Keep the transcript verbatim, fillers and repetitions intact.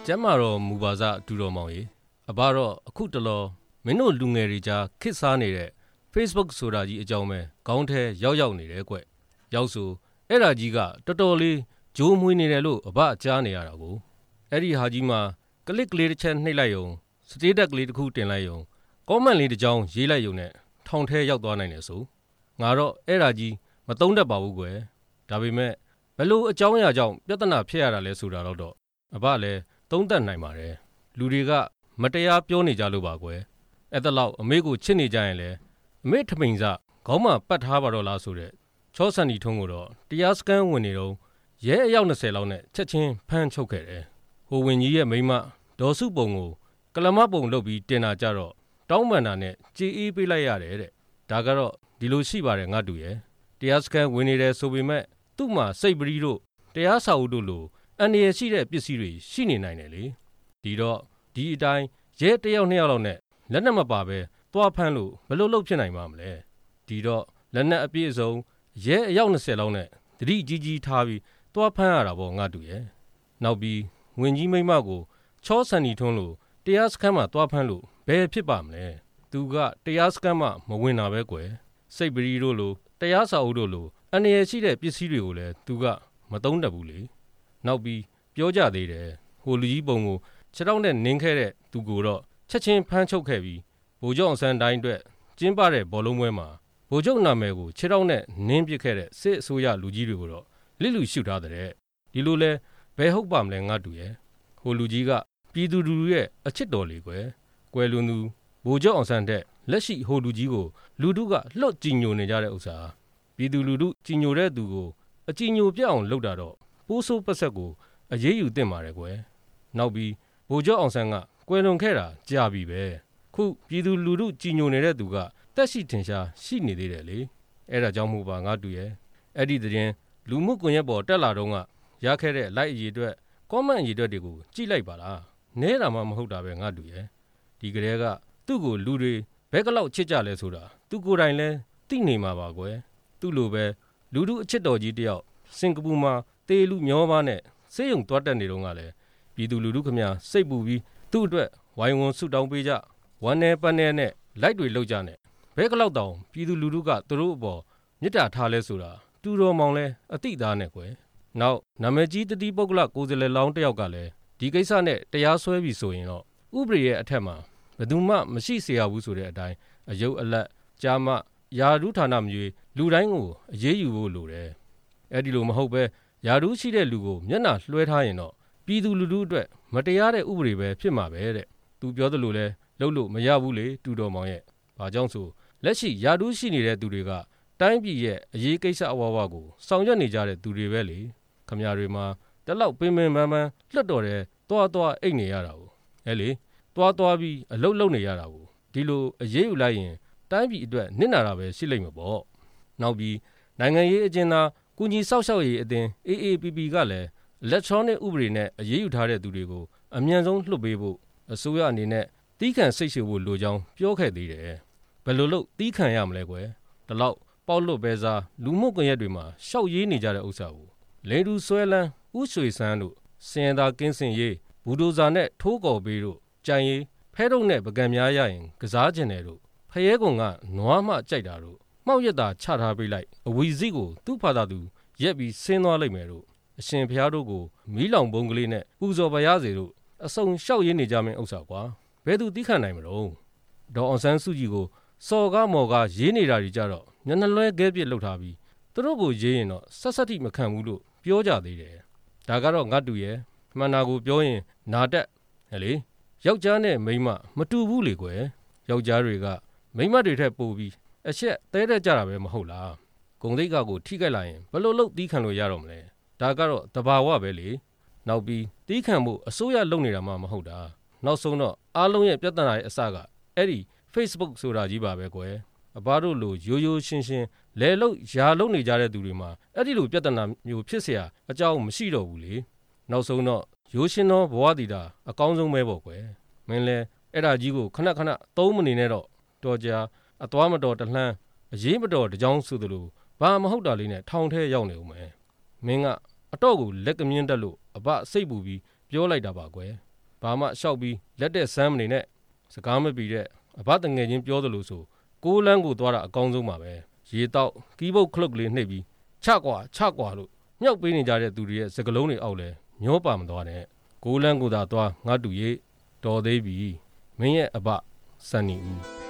ကျမ်းမာတော်မူပါစဒူတော်မောင်ကြီးအဘတော့အခုတလောမင်းတို့လူငယ်တွေကြားခစ်စားနေတဲ့ Facebook ဆိုတာကြီးအကြောင်းပဲခေါင်းထဲရောက်ရောက်နေတယ်ကွရောက်ဆိုအဲ့ဒါကြီးကတော်တော်လေးဂျိုးမွေးနေတယ်လို့အဘကြားနေရတာကိုအဲ့ဒီဟာကြီးမှာကလစ်ကလေးတစ်ချက်နှိပ်လိုက်ယုံစတေးတက်ကလေးတစ်ခုတင်လိုက်ယုံကောမန့်လေးတစ်ကြောင်းရေးလိုက်ယုံနဲ့ထောင်ထဲရောက်သွားနိုင်တယ်ဆိုငါတော့အဲ့ဒါကြီးမသုံးတတ်ပါဘူးကွယ်ဒါပေမဲ့ဘယ်လိုအကြောင်းအရာကြောင့်ပြဿနာဖြစ်ရတာလဲဆိုတာတော့အဘလည်းသုံးသပ်နိုင်ပါတယ်လူတွေကမတရားပြောနေကြလို့ပါကွယ်အဲ့ဒါလောက်အမေကိုချစ်နေကြရင်လေအမေထမိန်စခေါင်းမှာပတ်ထားပါတော့လားဆိုတဲ့ချောဆန်ဒီထုံးကိုတော့တရားစခန်းဝင်နေတော့ရဲအယောက်20လောက်နဲ့ချက်ချင်းဖမ်းချုပ်ခဲ့တယ်ဟိုဝင်ကြီးရဲ့မိမဒေါ်စုပုံကိုကလမပုံလုပ်ပြီးတင်တာကြတော့တောင်းပန်တာနဲ့ကြေးအေးပေးလိုက်ရတယ်တဲ့ဒါကတော့ဒီလိုရှိပါတယ်ငါတူရဲ့တရားစခန်းဝင်နေတယ်ဆိုပေမဲ့သူ့မှာစိတ်ပရီးတို့တရားစာအုပ်တို့လိုအန္တရာယ်ရှိတဲ့ပစ္စည်းတွေရှိနေနိုင်တယ်လေဒီတော့ဒီအတိုင်းရဲတယောက်နှစ်ယောက်လောက်နဲ့လက်နက်မပါပဲသွားဖမ်းလို့ဘယ်လိုလုပ်ဖြစ်နိုင်မှာမလဲဒီတော့လက်နက်အပြည့်အစုံရဲအယောက်20လောက်နဲ့တတိကြီးကြီးထားပြီးသွားဖမ်းရတာပေါ့ငါတူရဲ့နောက်ပြီးဝင်ကြီးမိမကိုချောဆန်နီထွန်းလို့တရားစခန်းမှာသွားဖမ်းလို့ဘယ်ဖြစ်ပါမလဲသူကတရားစခန်းမှာမဝင်တာပဲကွယ်စိတ်ပရီးတို့လိုတရားစာအုပ်တို့လိုအန္တရာယ်ရှိတဲ့ပစ္စည်းတွေကိုလည်းသူကမသုံးတတ်ဘူးလေနောက်ပြီးပြောကြသေးတယ်ဟိုလူကြီးပုံကိုခြေထောက်နဲ့နင်းခဲ့တဲ့သူကိုတော့ချက်ချင်းဖမ်းချုပ်ခဲ့ပြီးဗိုလ်ချုပ်အောင်ဆန်းတိုင်းအတွက်ကျင်းပတဲ့ဘောလုံးပွဲမှာဗိုလ်ချုပ်နာမည်ကိုခြေထောက်နဲ့နင်းပစ်ခဲ့တဲ့စစ်အစိုးရလူကြီးတွေကိုတော့လစ်လူရှုထားတဲ့ဒီလိုလဲဘယ်ဟုတ်ပါမလဲငါတူရဲ့ဟိုလူကြီးကပြည်သူလူထုရဲ့အချစ်တော်လေကွယ်ကွယ်လွန်သူဗိုလ်ချုပ်အောင်ဆန်းတဲ့လက်ရှိဟိုလူကြီးကိုလူထုကလှုပ်ကြည်ညိုနေကြတဲ့ဥစ္စာပြည်သူလူထုကြည်ညိုတဲ့သူကိုအကြည်ညိုပြအောင်လုပ်တာတော့ပိုးဆိုးပတ်ဆက်ကိုအရေးယူသင့်ပါတယ်ကွယ်နောက်ပြီးဗိုလ်ချုပ်အောင်ဆန်းကကွယ်လွန်ခဲ့တာကြာပြီပဲခုပြည်သူလူထုကြည်ညိုနေတဲ့သူကတက်ရှိထင်ရှားရှိနေသေးတယ်လေအဲ့ဒါကြောင့်မို့ပါငါတူရဲ့အဲ့ဒီသတင်းလူမှုကွန်ရက်ပေါ်တက်လာတော့ကရခဲ့တဲ့ like အရေးအတွက် comment အရေးအတွက်တွေကိုကြည့်လိုက်ပါလားနဲတာမှမဟုတ်တာပဲငါတူရဲ့ဒီကလေးကသူ့ကိုလူတွေဘက်ကလောက်ချစ်ကြလဲဆိုတာသူကိုယ်တိုင်လဲသိနေမှာပါကွယ်သူ့လိုပဲလူထုအချစ်တော်ကြီးတယောက်စင်ကာပူမှာတေလူမျောပါနဲ့စေးရုံသွားတက်နေတော့ကလည်းပြည်သူလူထုခမစိတ်ပူပြီးသူ့အတွက်ဝိုင်းဝန်းဆုတောင်းပေးကြဝမ်းနဲ့ပန်းနဲ့နဲ့လိုက်တွေလောက်ကြနဲ့ဘဲကလောက်တောင်ပြည်သူလူထုကသူတို့အပေါ်မြစ်တာထားလဲဆိုတာတူတော်မောင်လဲအတိသားနဲ့ကွယ်နောက်နာမည်ကြီးတတိပုဂ္ဂလကိုယ်စားလှယ်လောင်းတယောက်ကလည်းဒီကိစ္စနဲ့တရားစွဲပြီဆိုရင်တော့ဥပဒေရဲ့အထက်မှာဘယ်သူမှမရှိเสียရဘူးဆိုတဲ့အတိုင်းအယုတ်အလတ်ကြာမယာရုဌာနမျိုးလူတိုင်းကိုအရေးယူဖို့လိုတယ်အဲ့ဒီလိုမဟုတ်ပဲယာရုရှိတဲ့လူကိုမျက်နှာလွှဲထားရင်တော့ပြည်သူလူထုအတွက်မတရားတဲ့ဥပဒေပဲဖြစ်မှာပဲတဲ့သူပြောသလိုလဲလုပ်လို့မရဘူးလေတူတော်မောင်ရဲ့ဘာကြောင့်ဆိုလက်ရှိယာရုရှိနေတဲ့သူတွေကတိုင်းပြည်ရဲ့အရေးကိစ္စအဝဝကိုဆောင်ရွက်နေကြတဲ့သူတွေပဲလေခမရတွေမှာတလောက်ပင်ပင်ပန်းပန်းလွတ်တော်တဲ့တွားတွားအိတ်နေရတာကိုဟဲ့လေတွားတွားပြီးအလုတ်လုတ်နေရတာကိုဒီလိုအရေးယူလိုက်ရင်တိုင်းပြည်အတွက်နစ်နာတာပဲရှိလိမ့်မှာပေါ့နောက်ပြီးနိုင်ငံရေးအကျဉ်းသားကုညီဆောက်ရှောက်ရေးအသင်း အေး အေး ပီ ပီ ကလည်း electronic ဥပဒေနဲ့အရေးယူထားတဲ့သူတွေကိုအမြန်ဆုံးလွှတ်ပေးဖို့အစိုးရအနေနဲ့တီးခံစိတ်ရှည်ဖို့လိုကြောင်းပြောခဲ့သေးတယ်ဘယ်လိုလုပ်တီးခံရမလဲကွယ်ဒီလောက်ပေါက်လွတ်ပဲစားလူမှုကွန်ရက်တွေမှာရှောက်ရေးနေကြတဲ့ဥစ္စာကိုလိန်တူဆွဲလန်းဥရွှေစန်းတို့စင်ရသာကင်းစင်ရေးဘူဒိုဇာနဲ့ထိုးကော်ပေးတို့ကြံရေးဖဲတုံနဲ့ပကံများရရင်ကစားကျင်တယ်တို့ဖရဲကုံကနွားမှကြိုက်တာတို့မှောက်ရက်တာချထားပေးလိုက်အဝီစီကိုသူ့ဖာသာသူရက်ပြီးဆင်းသွားလိမ့်မယ်တို့အရှင်ဖျားတို့ကိုမီးလောင်ပုံကလေးနဲ့ပူဇော်ပါရစေတို့အစုံလျှောက်ရင်းနေကြမယ့်ဥစ္စာကွာဘယ်သူသိခံနိုင်မလို့ဒေါ်အောင်ဆန်းစုကြည်ကိုစော်ကားမော်ကားရေးနေတာတွေကြတော့ညနှလွဲကဲပြစ်လှုပ်ထားပြီးသူတို့ကိုရေးရင်တော့ဆက်ဆက်တိမခံဘူးလို့ပြောကြသေးတယ်ဒါကတော့ငါတူရဲ့မှန်တာကိုပြောရင်နာတက်ဟဲ့လေယောက်ျားနဲ့မိန်းမမတူဘူးလေကွယ်ယောက်ျားတွေကမိန်းမတွေထက်ပိုပြီးအချက်တဲတဲ့ကြတာပဲမဟုတ်လားဂုံသိက္ခာကိုထိခိုက်လာရင်ဘယ်လိုလုပ်သီးခံလို့ရတော့မလဲဒါကတော့တဘာဝပဲလေနောက်ပြီးသီးခံဖို့အစိုးရလုပ်နေတာမှမဟုတ်တာနောက်ဆုံးတော့အားလုံးရဲ့ပြဿနာရဲ့အစကအဲ့ဒီ Facebook ဆိုတာကြီးပါပဲကွယ်အဘတို့လိုရိုးရိုးရှင်းရှင်းလဲလို့ယာလို့နေကြတဲ့သူတွေမှာအဲ့ဒီလိုပြဿနာမျိုးဖြစ်เสียအကြောင်းမရှိတော့ဘူးလေနောက်ဆုံးတော့ရိုးရှင်းသောဘဝတည်တာအကောင်းဆုံးပဲပေါ့ကွယ်မင်းလဲအဲ့ဒါကြီးကိုခဏခဏသုံးမနေနဲ့တော့တော်ကြာအသွားမတော်တလှမ်းအရေးမတော်တကြောင်ဆိုသလိုဘာမဟုတ်တာလေးနဲ့ထောင်ထဲရောက်နေဦးမယ်မင်းကအတော့ကိုလက်ကမြင်းတက်လို့အဘစိတ်ပူပြီးပြောလိုက်တာပါကွယ်ဘာမှရှောက်ပြီးလက်တဲ့ဆမ်းမနေနဲ့စကားမပြီးတဲ့အဘတငယ်ချင်းပြောသလိုဆိုကိုးလန်းကိုသွားတာအကောင်းဆုံးပါပဲရေတောက်ကီးဘုတ်ခလုတ်ကလေးနှိပ်ပြီးချကွာချကွာလို့မြောက်ပေးနေကြတဲ့သူတွေရဲ့စကလုံးတွေအောက်လဲမျောပါမသွားနဲ့ကိုးလန်းကိုသာသွားငါတူရေးတော်သေးပြီမင်းရဲ့အဘစံနီဦး